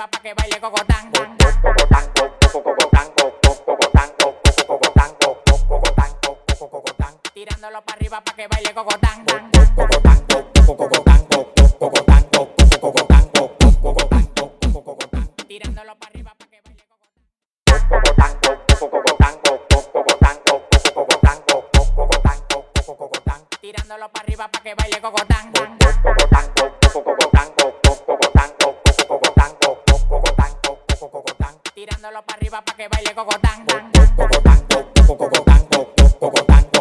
arriba pa' que baile cocotán. Tirándolo pa' arriba pa' que baile cocotán. Tirándolo pa' arriba pa' que baile cocotán. Tirándolo pa' arriba pa' que baile cocotán. Tirándolo pa' arriba pa' que baile cocotán.